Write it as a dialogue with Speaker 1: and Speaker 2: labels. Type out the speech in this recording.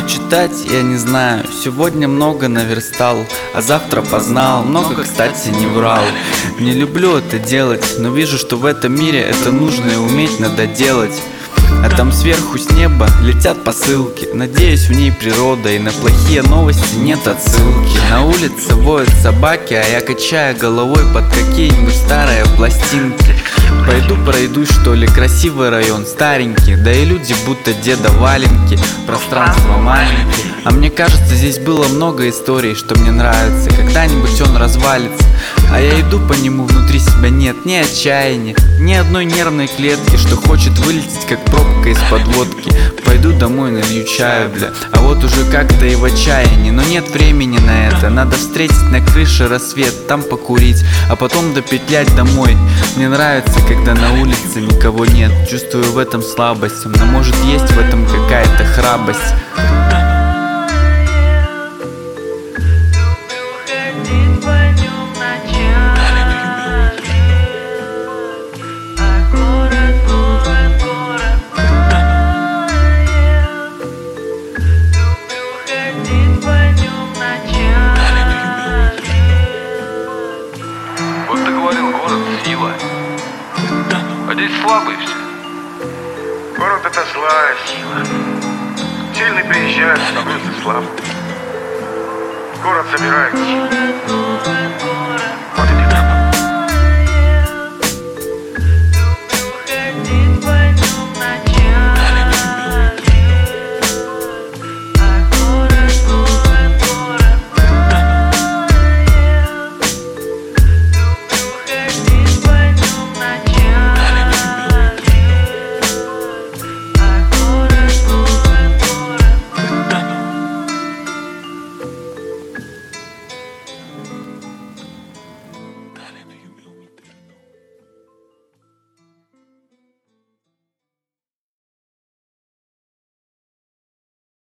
Speaker 1: читать, я не знаю. Сегодня много наверстал, а завтра познал. Много, кстати, не врал. Не люблю это делать, но вижу, что в этом мире это нужно и уметь надо делать. А там сверху с неба летят посылки. Надеюсь, в ней природа, и на плохие новости нет отсылки. На улице воют собаки, а я качаю головой под какие-нибудь старые пластинки. Пойду пройдусь, что ли, красивый район, старенький. Да и люди будто деда валенки. Пространство маленькое. А мне кажется, здесь было много историй, что мне нравится. Когда-нибудь он развалится, а я иду по нему, внутри себя нет ни отчаяния, ни одной нервной клетки, что хочет вылететь, как пробка из подводки. Пойду домой, налью чаю, бля. А вот уже как-то и в отчаянии, но нет времени на это. Надо встретить на крыше рассвет, там покурить, а потом допетлять домой. Мне нравится, когда на улице никого нет. Чувствую в этом слабость, но может есть в этом какая-то храбрость.
Speaker 2: Вот ты говорил, город сила. А здесь слабые все.
Speaker 3: Город — это злая сила. Сильный приезжает, становится слабым. Город собирает силу.